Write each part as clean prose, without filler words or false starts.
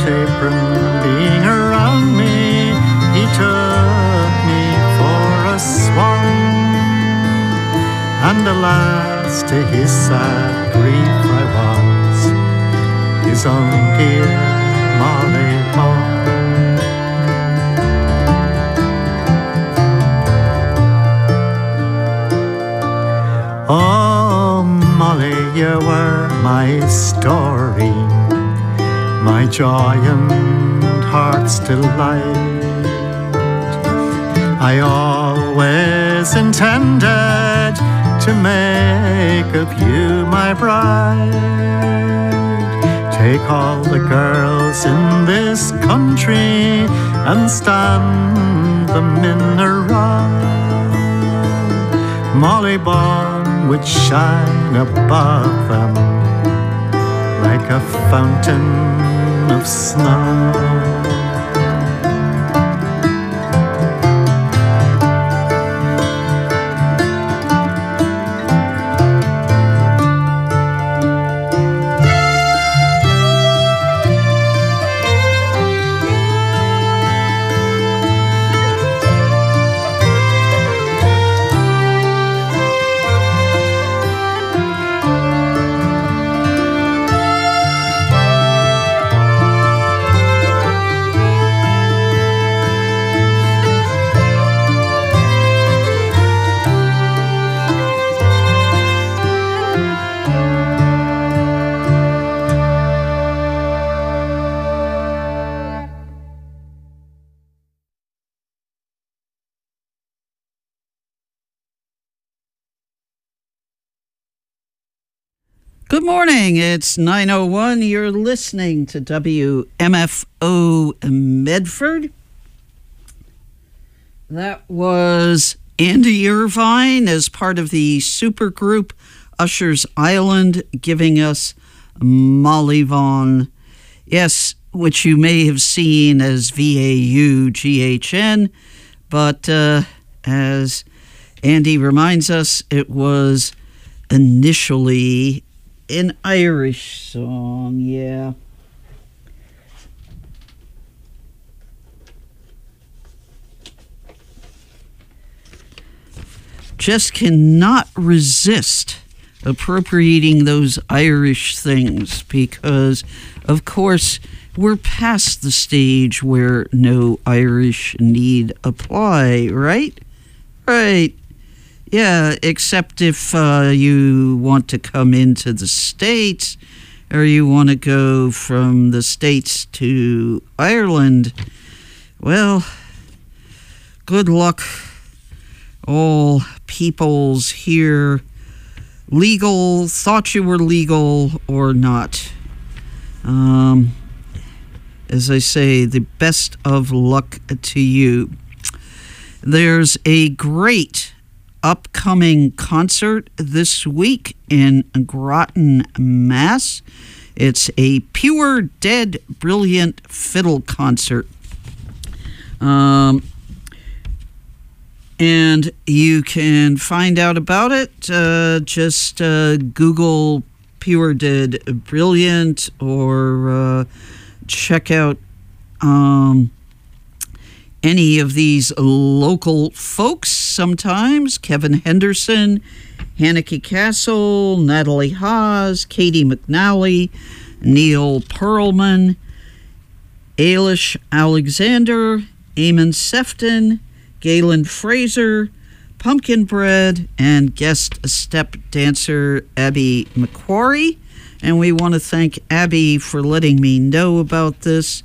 apron being around me, he took me for a swan. And alas, to his sad grief I was his own dear Molly Vaughan. Oh, Molly, you were my story, my joy and heart's delight. I always intended to make of you my bride. Take all the girls in this country and stand them in a row. Molly Vaughan would shine above them like a fountain of snow. Good morning. It's 9:01. You're listening to WMFO Medford. That was Andy Irvine as part of the supergroup Usher's Island giving us Molly Vaughan. Yes, which you may have seen as VAUGHN, but as Andy reminds us, it was initially an Irish song, yeah. Just cannot resist appropriating those Irish things because, of course, we're past the stage where no Irish need apply, right? Right. Yeah, except if you want to come into the States or you want to go from the States to Ireland. Well, good luck, all peoples here, legal, thought you were legal or not. As I say, the best of luck to you. There's a great upcoming concert this week in Groton, Mass. It's a Pure Dead Brilliant Fiddle concert. And you can find out about it. Just Google Pure Dead Brilliant or check out any of these local folks sometimes. Kevin Henderson, Hanneke Castle, Natalie Haas, Katie McNally, Neil Pearlman, Ailish Alexander, Eamon Sefton, Galen Fraser, Pumpkin Bread, and guest step dancer Abby McQuarrie. And we want to thank Abby for letting me know about this.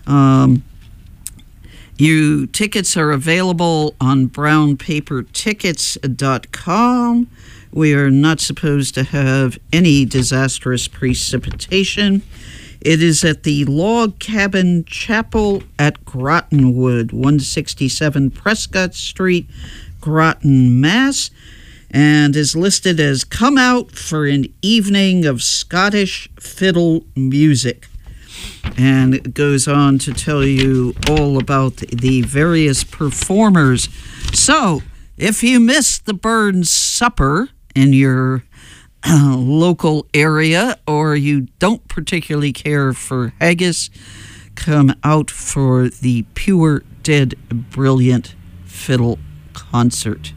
Tickets are available on brownpapertickets.com. We are not supposed to have any disastrous precipitation. It is at the Log Cabin Chapel at Grotonwood, 167 Prescott Street, Groton, Mass., and is listed as come out for an evening of Scottish fiddle music. And it goes on to tell you all about the various performers. So, if you missed the Burns Supper in your local area, or you don't particularly care for haggis, come out for the Pure Dead Brilliant Fiddle concert.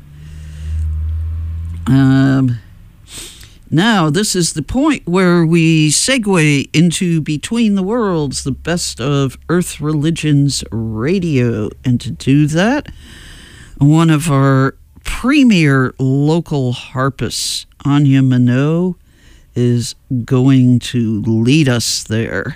Now, this is the point where we segue into Between the Worlds, the best of Earth Religions Radio. And to do that, one of our premier local harpists, Anya Minot, is going to lead us there.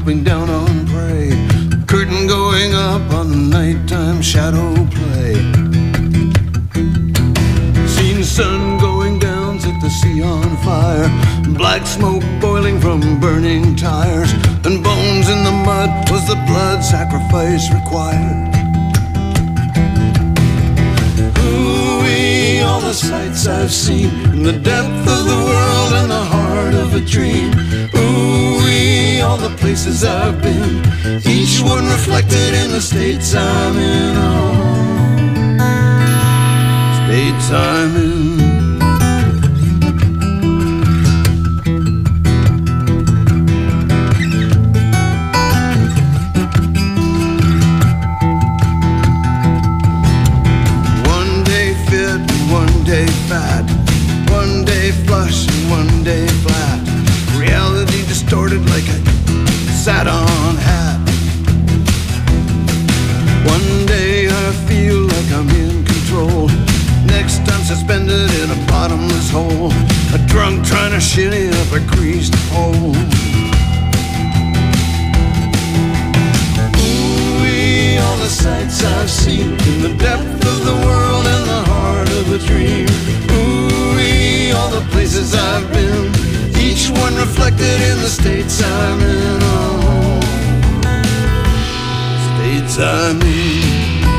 stomping down on prey, curtain going up on the nighttime shadow play. Seen sun going down, set the sea on fire, black smoke boiling from burning tires, and bones in the mud was the blood sacrifice required. Ooh-wee, all the sights I've seen in the depth of the world and the heart of a dream. Ooh-wee, all the places I've been, each one reflected in the states I'm in. Oh, states I'm in. Fat. One day flush and one day flat, reality distorted like a sat-on hat. One day I feel like I'm in control, next I'm suspended in a bottomless hole, a drunk trying to shinny up a greased pole. Ooh-wee, all the sights I've seen in the depth of the world and the heart of a dream. Ooh-wee, all the places I've been, each one reflected in the states I'm in. Oh, states I'm in.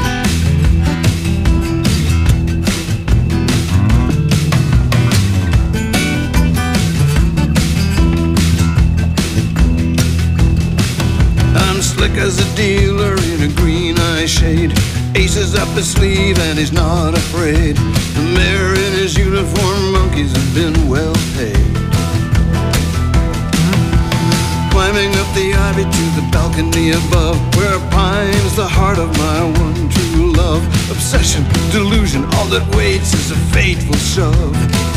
I'm slick as a dealer in a green eye shade, aces up his sleeve and he's not afraid. The mayor in his uniform, monkeys have been well paid. Climbing up the ivy to the balcony above, where pines the heart of my one true love. Obsession, delusion, all that waits is a fateful shove.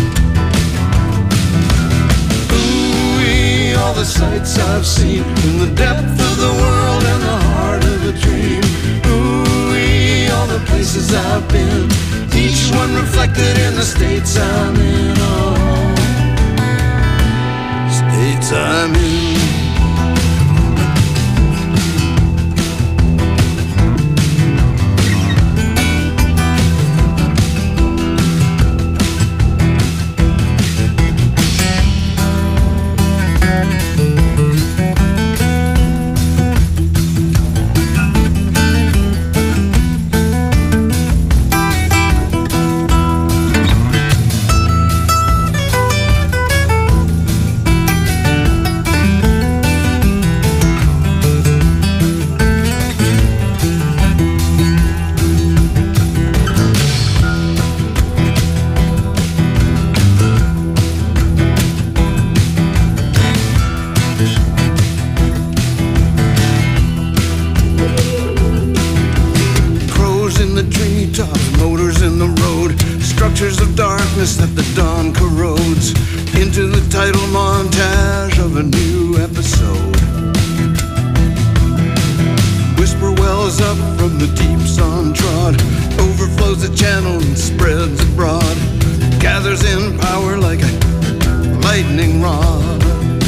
Ooh-wee, all the sights I've seen in the depth of the world and the heart of a dream. Ooh-wee, all the places I've been, each one reflected in the states I'm in. Oh, states I'm in. That the dawn corrodes into the title montage of a new episode. Whisper wells up from the deeps untrod, overflows the channel and spreads abroad, gathers in power like a lightning rod.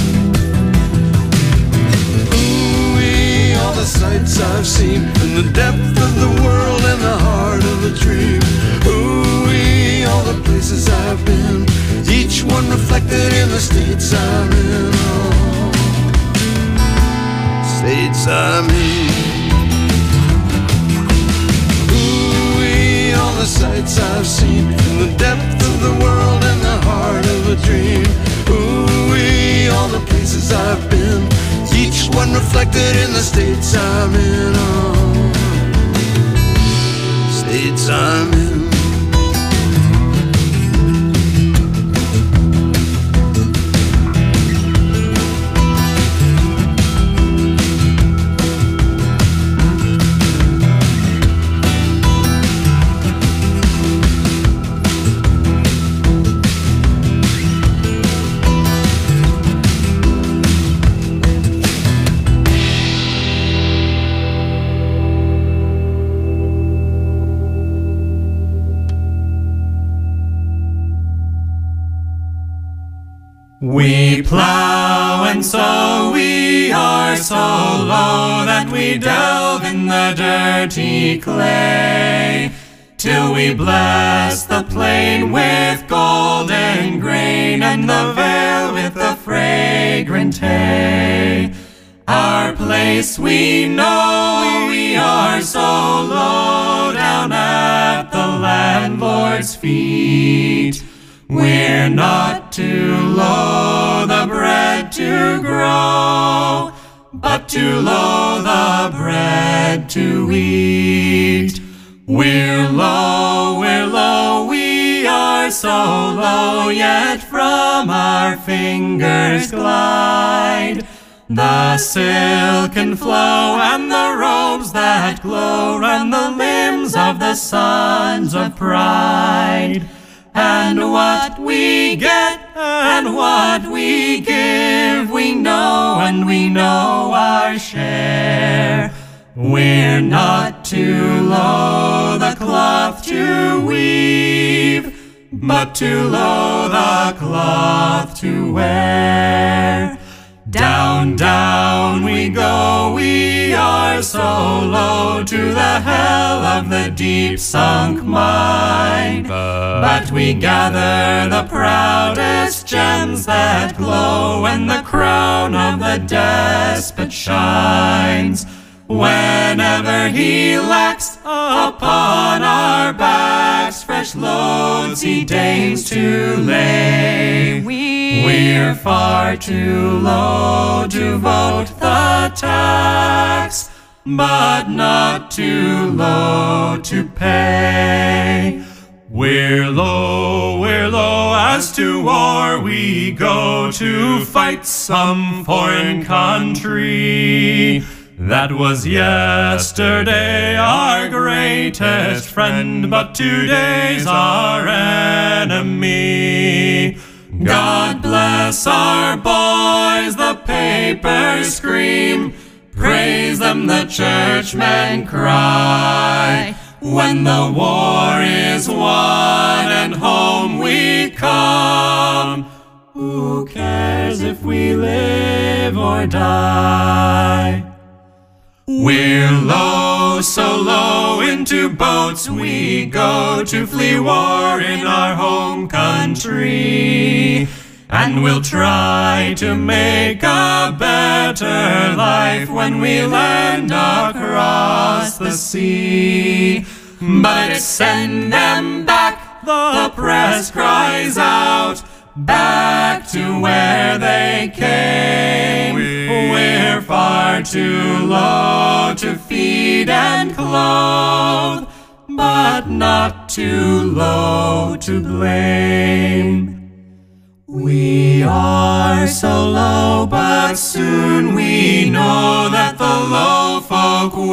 Ooh-wee, all the sights I've seen in the depth of the world and the heart of a dream. Ooh-wee, all the places I've been, each one reflected in the states I'm in. Oh, states I'm in. Ooh-wee, all the sights I've seen in the depth of the world and the heart of a dream. Ooh-wee, all the places I've been, each one reflected in the states I'm in. Oh, states I'm in. We plow and sow, we we are so low that we delve in the dirty clay, till we bless the plain with golden grain, and the vale with the fragrant hay. Our place we know, we are so low down at the landlord's feet. We're not too low the bread to grow, but too low the bread to eat. We're low, we are so low, yet from our fingers glide the silken flow and the robes that glow, and the limbs of the sons of pride. And what we get and what we give, we know, and we know our share. We're not too low the cloth to weave, but too low the cloth to wear. Down, down we go, we are so low, to the hell of the deep sunk mine. But we gather the proudest gems that glow, and the crown of the despot shines. Whenever he lacks upon our backs fresh loads he deigns to lay, we're far too low to vote the tax, but not too low to pay. We're low as to war we go, to fight some foreign country that was yesterday our greatest friend, but today's our enemy. God bless our boys, the papers scream, praise them the churchmen cry. When the war is won and home we come, who cares if we live or die? We're low, so low, into boats we go, to flee war in our home country. And we'll try to make a better life when we land across the sea. But send them back, the press cries out, back to where they came. We're far too low to feed and clothe, but not too low to blame. We are so low, but soon we know that the low folk will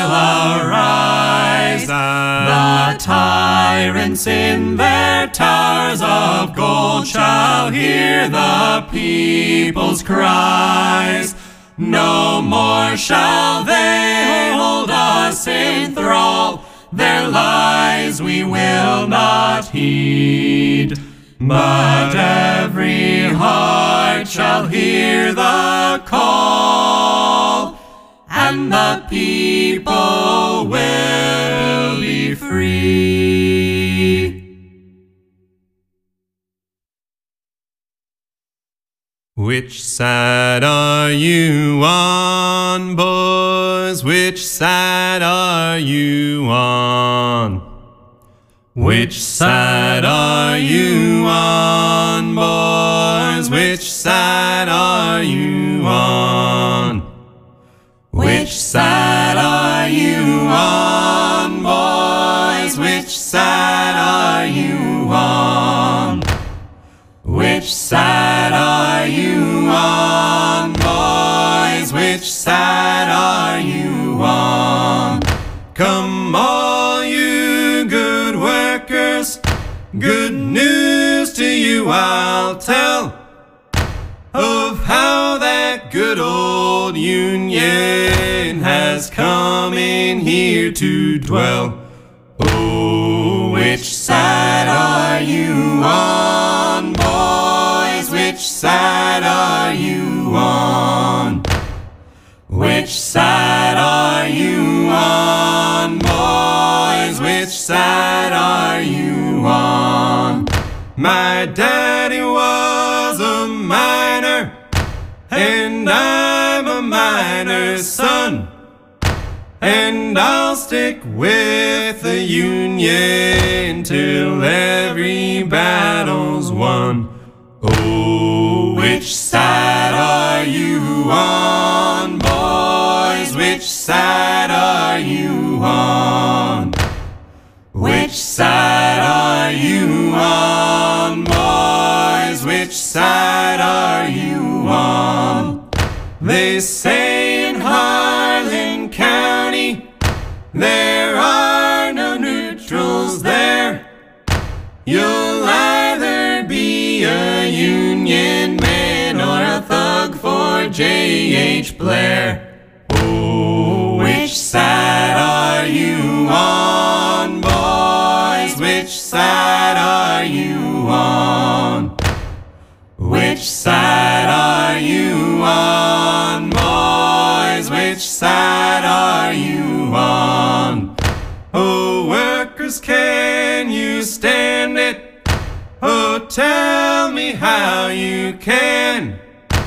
arise. The tyrants in their towers of gold shall hear the people's cries. No more shall they hold us in thrall, their lies we will not heed. But every heart shall hear the call, and the people will be free. Which side are you on, boys? Which side are you on? Which side are you on, boys? Which side are you on? Which side are you on, boys? Which side are you on? Which side are you on, boys? Which side are you on? Come all you good workers, good news to you I'll tell, of how that good old Union has come in here to dwell. Oh, which side are you on, boys? Which side are you on? are you on? My daddy was a miner, and I'm a miner's son, and I'll stick with the Union till every battle's won. Oh, which side are you on, boys? Which side are you on? Which side are you on, boys? Which side are you on? They say in Harlan County there are no neutrals there. You'll either be a Union man or a thug for J.H. Blair. Oh, which side are you on, boys? Which side are you on? Which side are you on, boys? Which side are you on? Oh, workers, can you stand it? Oh, tell me how you can.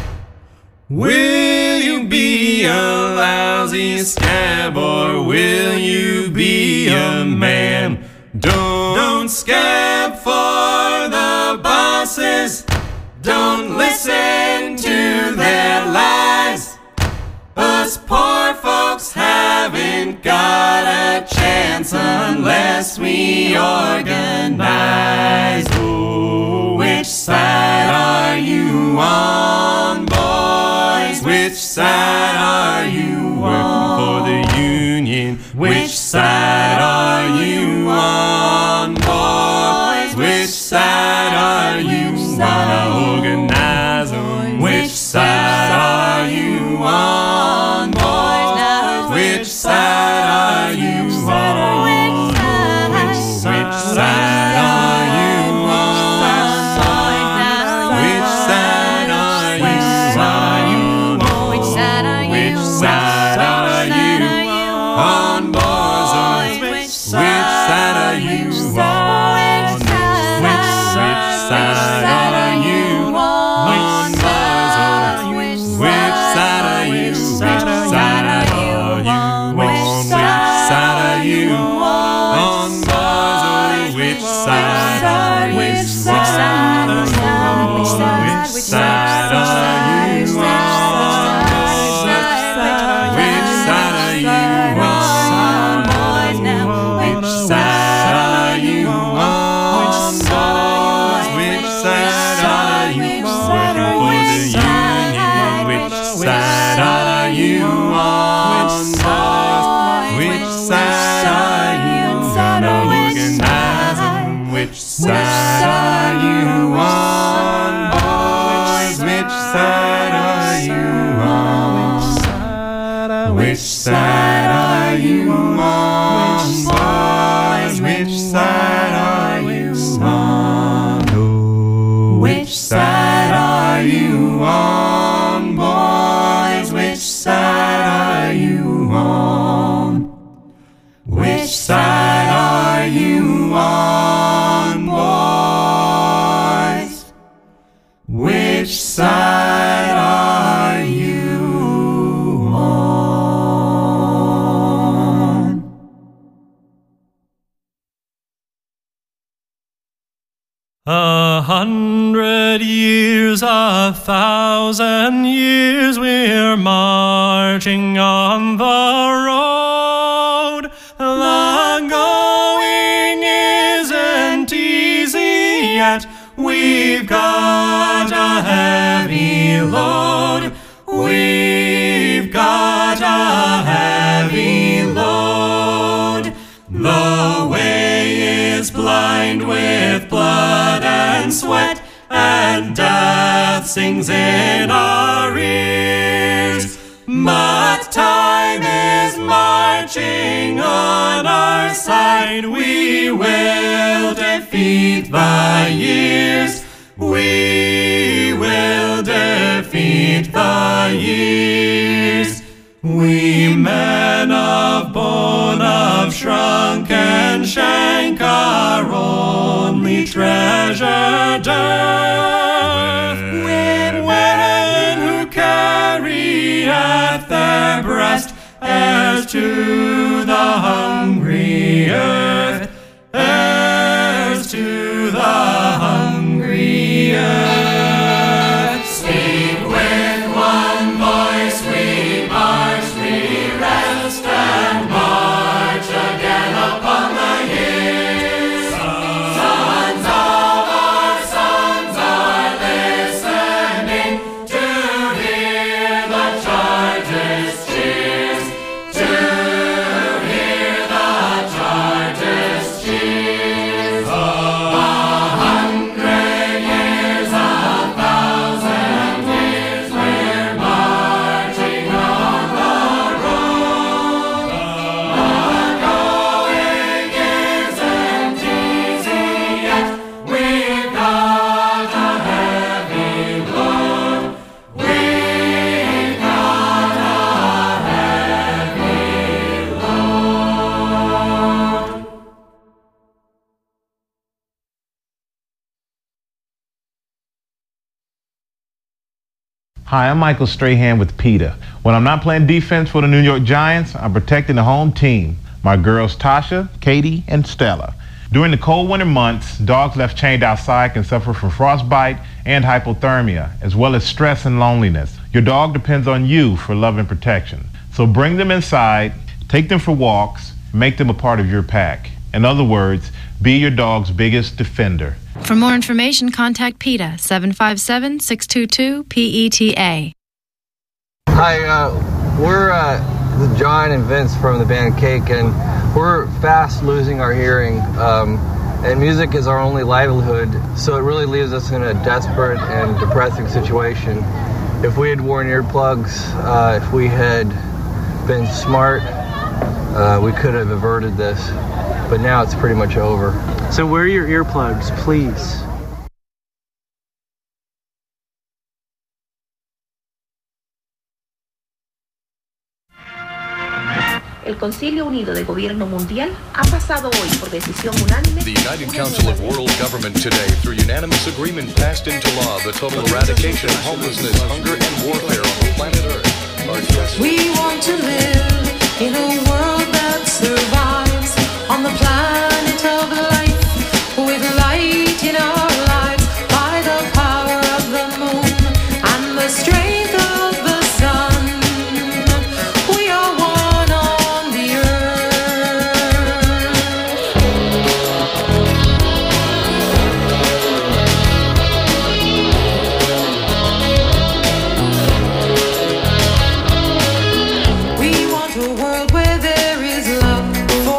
Will you be a lousy scab, or will you be a man? Don't scab for the bosses. Don't listen to their lies. Us poor folks haven't got a chance unless we organize. Oh, which side are you on, boys? Which side are you on? For the Union. Which side are you on, boys? Which side are you on? Organize 'em. Which side are you on, boys? Which side are you on? Which side are you on? Which side are you on? Which side are you on, boys? Which side are you on? Which side are you on, boys? Which side are you? Which side are you on? Which side are you on, boys? Which side are you on? Which side are you on? Which side are you on? Which side are you on, boys? Which side are you on, boys? Which side are you working for the Union? Which side are you on, boys? Which side are you gonna organize 'em? Which side are you on, boys? Which side are you on? Which side are you on, boys? Which side are you on? Which side are you on, boys? Which side are you on? Which side are you on, boys? Which side are you on? A 100 years, 1,000 years, we're marching on the road. The going isn't easy yet. We've got a heavy load. We've got a heavy load. The way is blind with blood and sweat, and death sings in our ears. But time is marching on our side. We will defeat the years. We will defeat the years. We men of bone, of shrunken shank, are treasure doth. Women who carry at their breast heirs to the hungry earth, heirs to the hungry earth. Speak with one voice, we march, we rest and march again upon the hills. Sons of our sons are listening to hear the charger's cheers, to hear the charger's cheers. 100 years, 1,000 years, we're marching on the road. The going isn't easy yet. We've got a heavy load. We've got a heavy load. Hi, I'm Michael Strahan with PETA. When I'm not playing defense for the New York Giants, I'm protecting the home team, my girls Tasha, Katie, and Stella. During the cold winter months, dogs left chained outside can suffer from frostbite and hypothermia, as well as stress and loneliness. Your dog depends on you for love and protection. So bring them inside, take them for walks, make them a part of your pack. In other words, be your dog's biggest defender. For more information, contact PETA, 757-622-PETA. Hi, we're John and Vince from the band Cake, and we're fast losing our hearing, and music is our only livelihood, so it really leaves us in a desperate and depressing situation. If we had worn earplugs, if we had been smart, we could have averted this, but now it's pretty much over. So wear your earplugs, please. El Concilio Unido de Gobierno Mundial ha pasado hoy por decisión unánime. The United Council of World Government today, through unanimous agreement, passed into law the total eradication of homelessness, hunger, and warfare on the planet Earth. We want to live in a world that survives on the planet of life, with light in our lives by the power of the moon and the strength of the sun. We are one on the earth. We want a world where there is love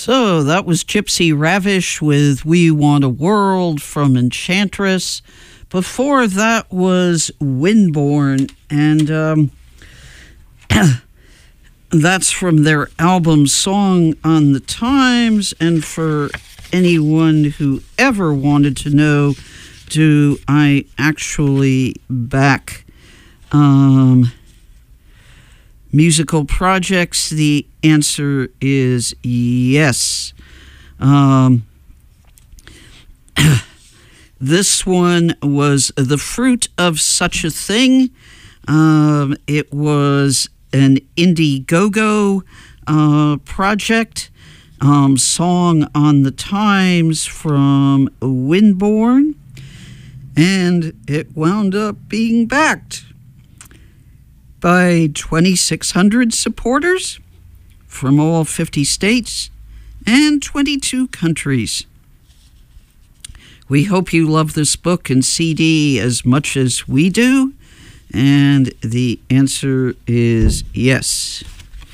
So that was Gypsy Ravish with We Want a World from Enchantress. Before that was Windborne, and that's from their album Song on the Times. And for anyone who ever wanted to know, do I actually back musical projects? The answer is yes. This one was The Fruit of Such a Thing. It was an Indiegogo project. Song on the Times from Windborne. And it wound up being backed by 2,600 supporters from all 50 states and 22 countries. We hope you love this book and CD as much as we do, and the answer is yes.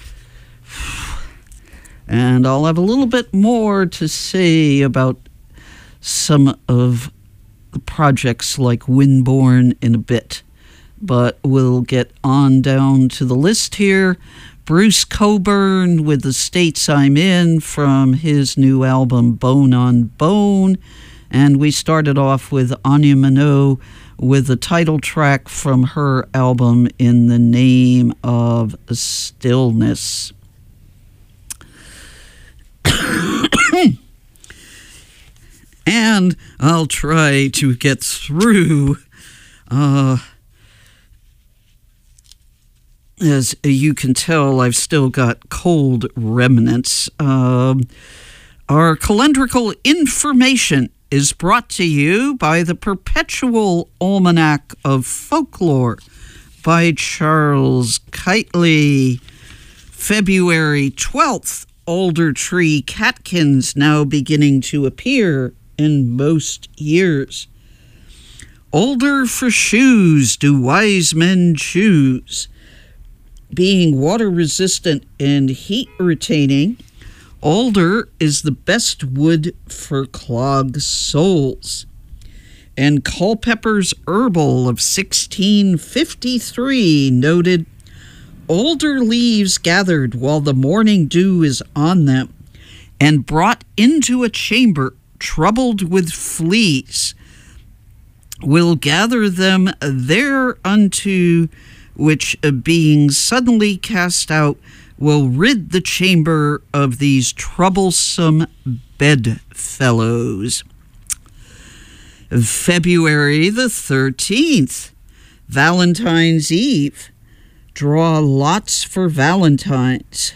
And I'll have a little bit more to say about some of the projects like Windborne in a bit, but we'll get on down to the list here. Bruce Cockburn with The States I'm In from his new album Bone on Bone. And we started off with Anya Minogue with the title track from her album In the Name of Stillness. And I'll try to get through, as you can tell, I've still got cold remnants. Our calendrical information is brought to you by the Perpetual Almanac of Folklore by Charles Keightley. February 12th, alder tree catkins now beginning to appear in most years. Alder for shoes do wise men choose. Being water resistant and heat retaining, alder is the best wood for clogged soles. And Culpeper's Herbal of 1653 noted, alder leaves gathered while the morning dew is on them, and brought into a chamber troubled with fleas, will gather them thereunto, which being suddenly cast out, will rid the chamber of these troublesome bedfellows. February the 13th, Valentine's Eve. Draw lots for Valentine's.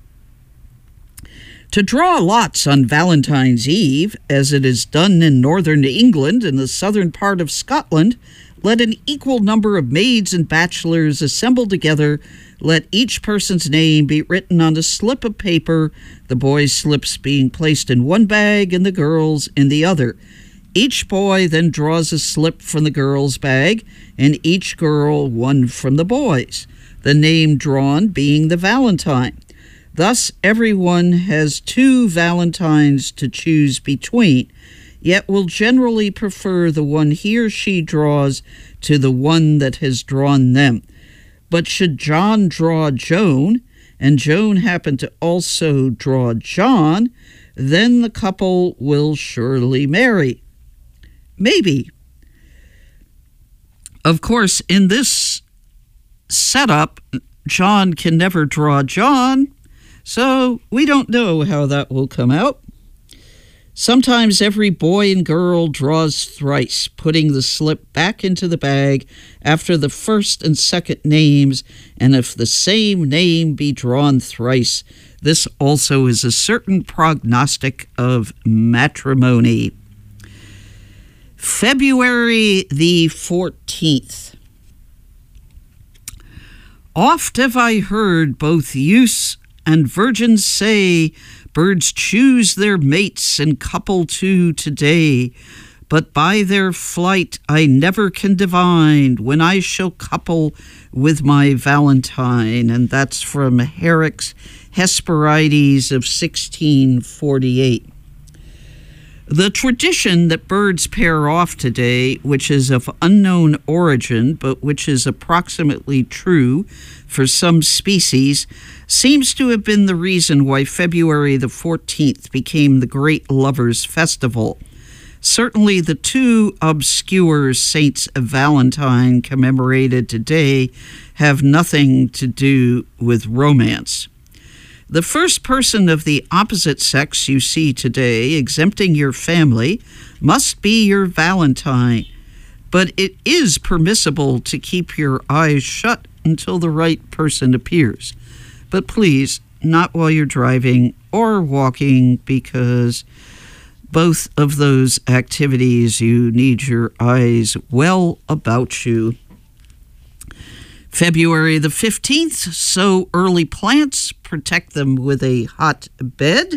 To draw lots on Valentine's Eve, as it is done in northern England and the southern part of Scotland, let an equal number of maids and bachelors assemble together. Let each person's name be written on a slip of paper, the boys' slips being placed in one bag and the girls' in the other. Each boy then draws a slip from the girl's bag, and each girl one from the boy's, the name drawn being the Valentine. Thus everyone has 2 Valentines to choose between, yet will generally prefer the one he or she draws to the one that has drawn them. But should John draw Joan, and Joan happen to also draw John, then the couple will surely marry. Maybe. Of course, in this setup, John can never draw John, so we don't know how that will come out. Sometimes every boy and girl draws thrice, putting the slip back into the bag after the first and second names, and if the same name be drawn thrice, this also is a certain prognostic of matrimony. February the 14th. Oft have I heard both youths and virgins say, birds choose their mates and couple to today, but by their flight I never can divine when I shall couple with my Valentine. And that's from Herrick's Hesperides of 1648. The tradition that birds pair off today, which is of unknown origin, but which is approximately true for some species, seems to have been the reason why February the 14th became the Great Lovers' Festival. Certainly the two obscure Saints of Valentine commemorated today have nothing to do with romance. The first person of the opposite sex you see today, exempting your family, must be your Valentine. But it is permissible to keep your eyes shut until the right person appears. But please, not while you're driving or walking, because both of those activities you need your eyes well about you. February the 15th, sow early plants, protect them with a hot bed.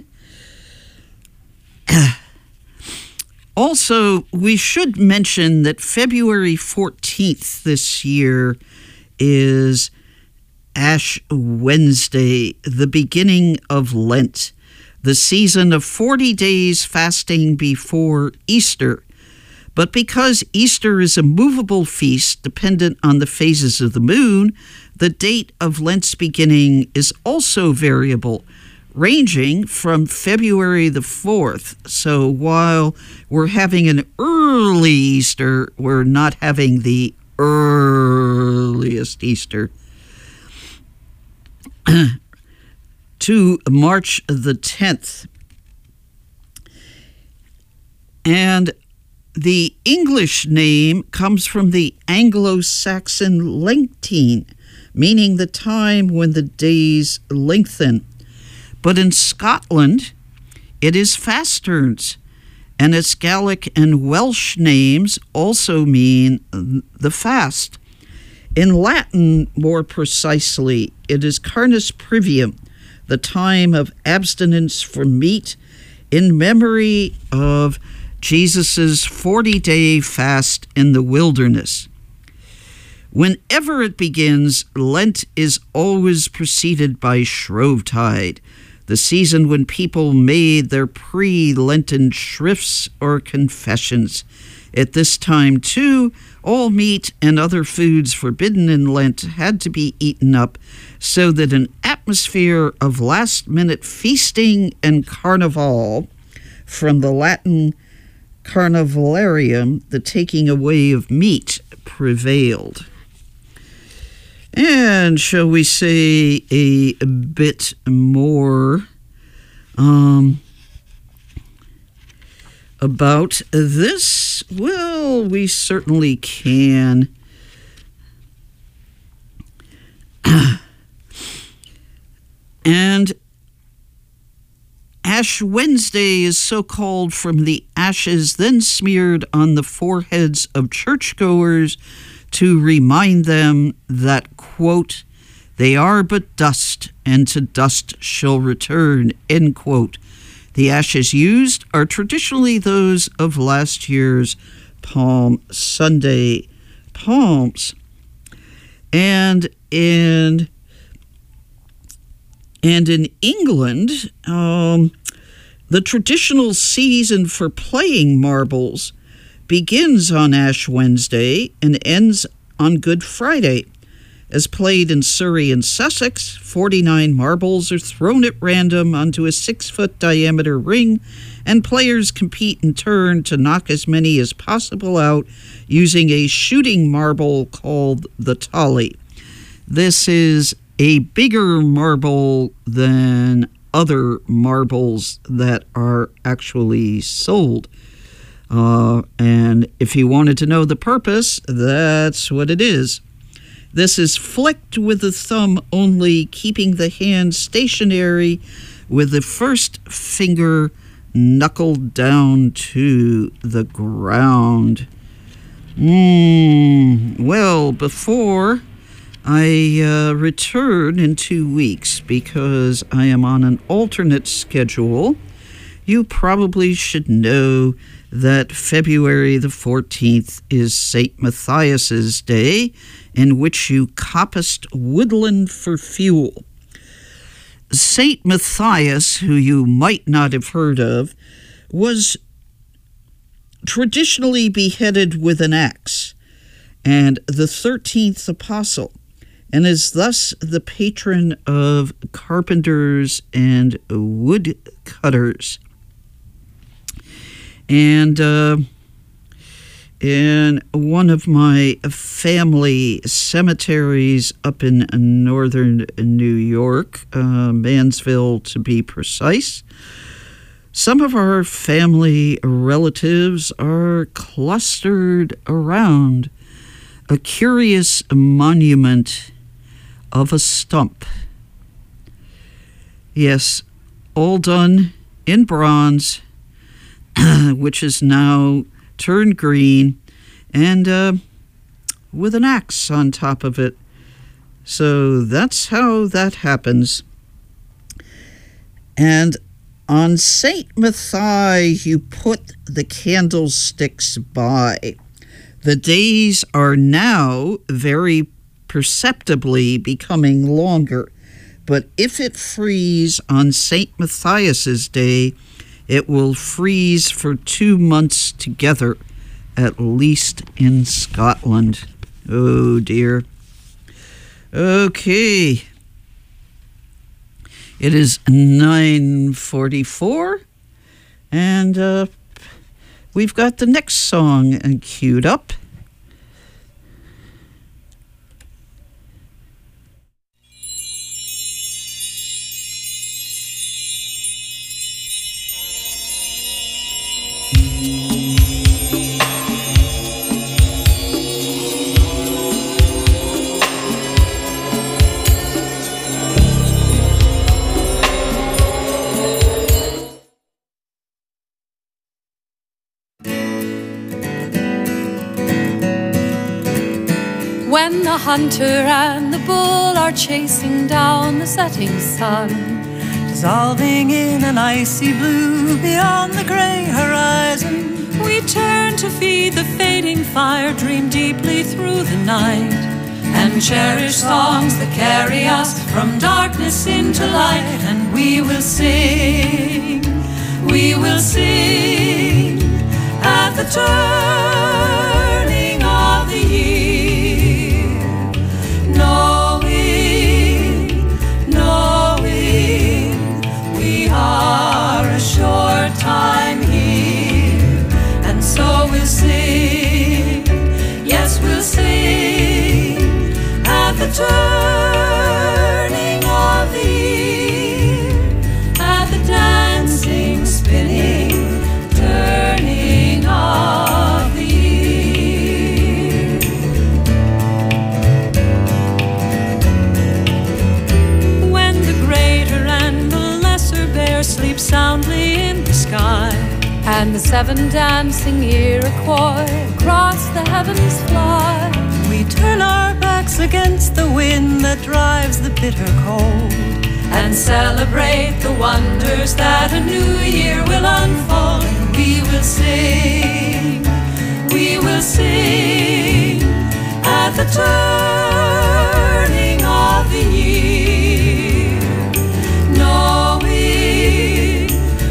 Also, we should mention that February 14th this year is Ash Wednesday, the beginning of Lent, the season of 40 days fasting before Easter. But because Easter is a movable feast dependent on the phases of the moon, the date of Lent's beginning is also variable, ranging from February the 4th. So while we're having an early Easter, we're not having the earliest Easter. To March the 10th. And the English name comes from the Anglo-Saxon lengtine, meaning the time when the days lengthen. But in Scotland, it is fasterns, and its Gaelic and Welsh names also mean the fast. In Latin, more precisely, it is Carnus Privium, the time of abstinence from meat, in memory of Jesus' 40-day fast in the wilderness. Whenever it begins, Lent is always preceded by Shrovetide, the season when people made their pre-Lenten shrifts or confessions. At this time, too, all meat and other foods forbidden in Lent had to be eaten up so that an atmosphere of last-minute feasting and carnival, from the Latin carnivalarium, the taking away of meat, prevailed. And shall we say a bit more about this? Well, we certainly can. And Ash Wednesday is so called from the ashes then smeared on the foreheads of churchgoers to remind them that, quote, they are but dust, and to dust shall return, end quote. The ashes used are traditionally those of last year's Palm Sunday palms. And in England, the traditional season for playing marbles begins on Ash Wednesday and ends on Good Friday. As played in Surrey and Sussex, 49 marbles are thrown at random onto a 6-foot diameter ring, and players compete in turn to knock as many as possible out using a shooting marble called the tolly. This is a bigger marble than other marbles that are actually sold. And if you wanted to know the purpose, that's what it is. This is flicked with the thumb only, keeping the hand stationary with the first finger knuckled down to the ground. Well, before I return in 2 weeks, because I am on an alternate schedule, you probably should know that February the 14th is St. Matthias's Day, in which you coppiced woodland for fuel. Saint Matthias, who you might not have heard of, was traditionally beheaded with an axe, and the 13th apostle, and is thus the patron of carpenters and woodcutters. And in one of my family cemeteries up in northern New York, Mansville to be precise, some of our family relatives are clustered around a curious monument of a stump. Yes, all done in bronze, which is now turned green, and with an axe on top of it. So that's how that happens. And on St. Matthias, you put the candlesticks by. The days are now very perceptibly becoming longer, but if it freeze on St. Matthias's Day, it will freeze for 2 months together, at least in Scotland. Oh dear. Okay. It is 9:44, and we've got the next song queued up. When the hunter and the bull are chasing down the setting sun, dissolving in an icy blue beyond the gray horizon, we turn to feed the fading fire, dream deeply through the night, and cherish songs that carry us from darkness into light. And we will sing at the turning of the year, knowing we are a short time here. And so we'll sing, yes, we'll sing at the turning of the year, at the dancing, spinning, turning of the year. When the greater and the lesser bear sleep soundly in the sky, and the seven dancing Iroquois across the heavens fly, we turn our backs against the wind that drives the bitter cold, and celebrate the wonders that a new year will unfold. And we will sing at the turning of the year, knowing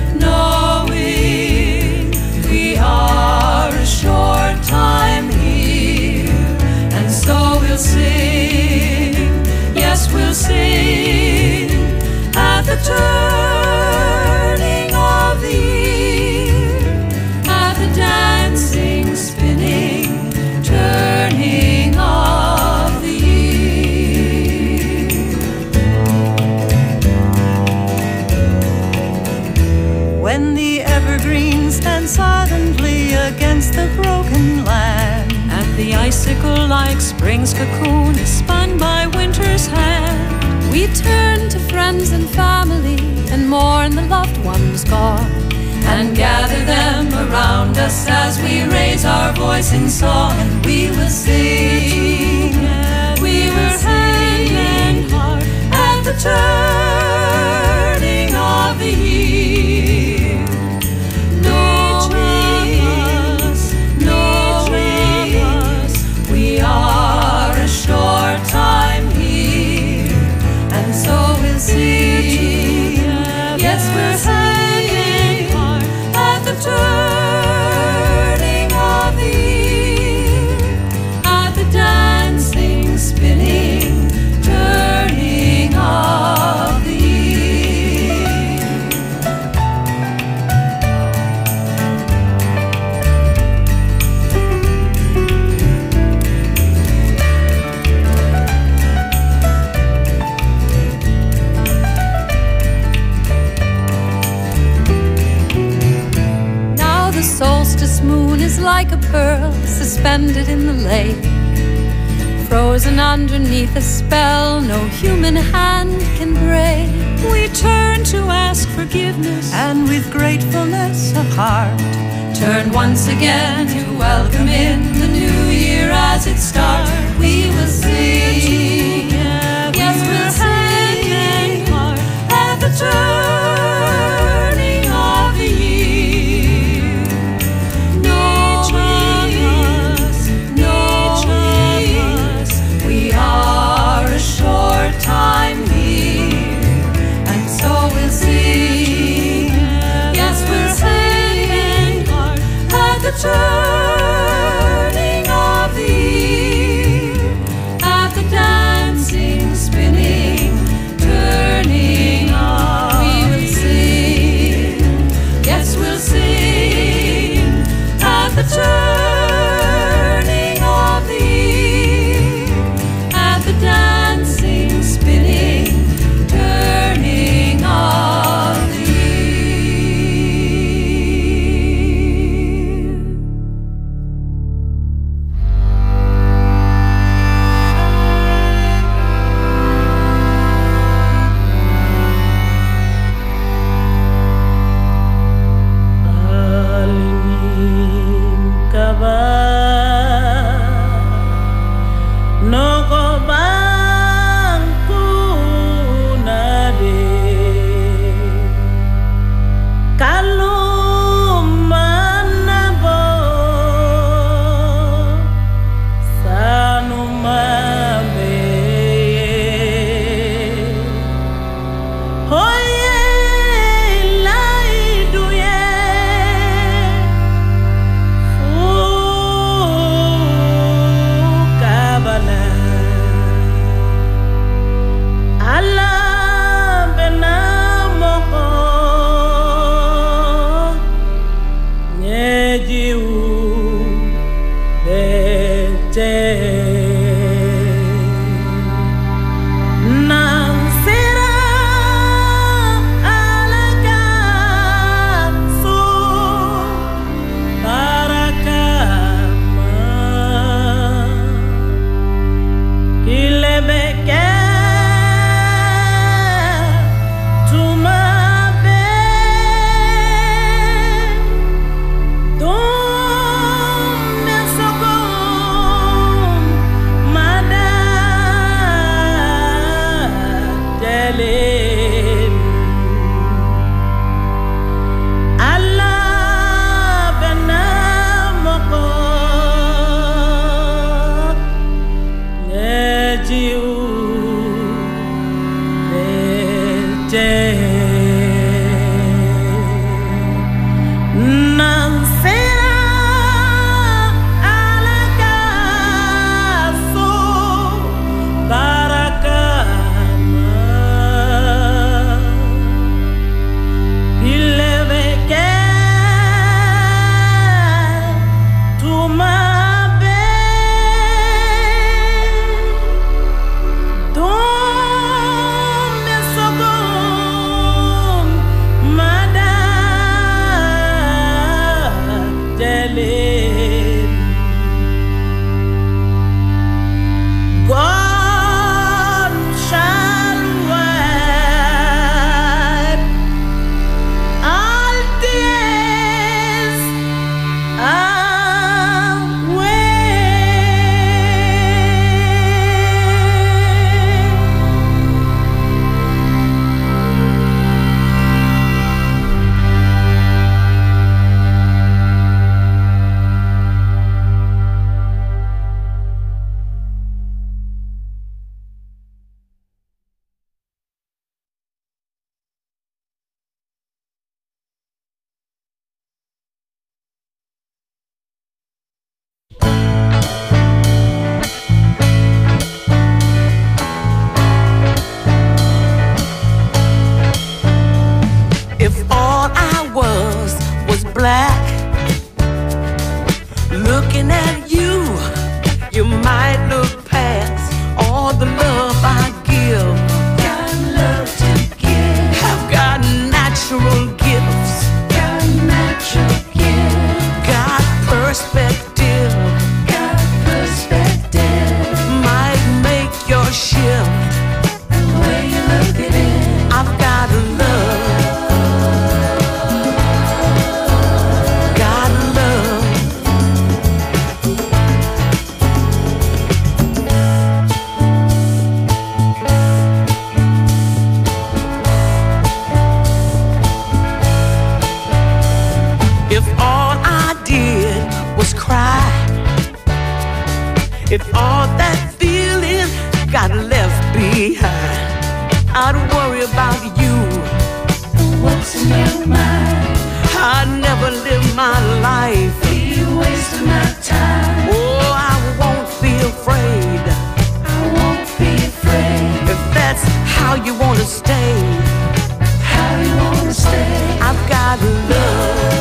we are a short time here. And so we'll sing, yes, we'll sing at the turning of the year, at the dancing, spinning, turning of the year. When the evergreen stands silently against the broken land, and the icicle-like spring's cocoon is spun by winter's hand, we turn to friends and family and mourn the loved ones gone, and gather them around us as we raise our voice in song. And we will sing, we will hand in heart at the turning of the year, knowing we are a short time here. And so we'll sing is like a pearl suspended in the lake, frozen underneath a spell no human hand can break. We turn to ask forgiveness, and with gratefulness of heart, turn once again to welcome in the new year as it starts. We will sing, yes, we'll sing at the turning of the year. Each of us, we are a short time here, and so we'll sing, yes, we'll sing at the turning of the year, at the dancing, spinning, turning of. We will sing, yes, we'll sing at the turning of the year, at the dancing, spinning, turning of the year. If all that feeling got left behind, I'd worry about you. What's in your mind? I'd never live my life. You wasting my time. Oh, I won't be afraid. I won't be afraid. If that's how you want to stay, how you want to stay. I've got love.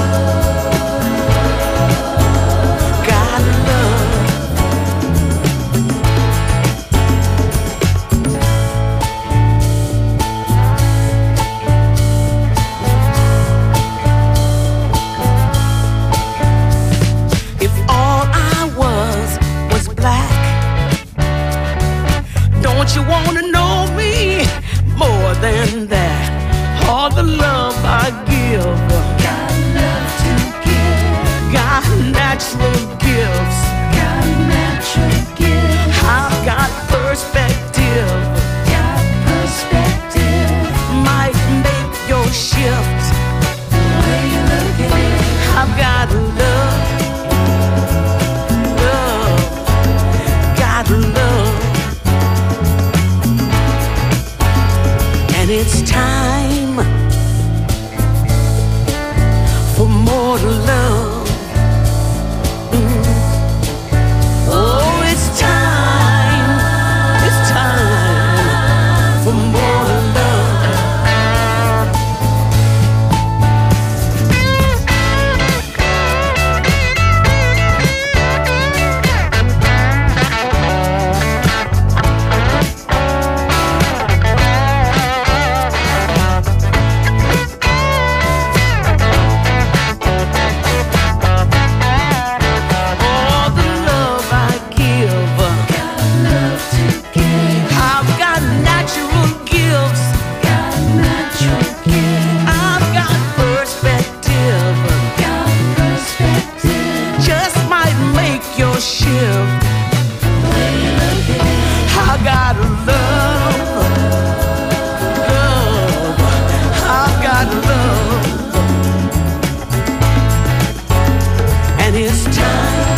Got love. If all I was black, don't you want to know me more than that? All the love I give, got love to give, got natural gifts, got natural gifts. I've got perspective, got perspective. Might make your shift. The way you look at it, I've got love, love, got love, and it's time for more love. Oh, it's time for more love. All the love I give, got love to give, I've got natural gifts, got natural gifts. I've got perspective, got perspective. just might make your shift. The way you look at it, I got love, love, I've got love, and it's time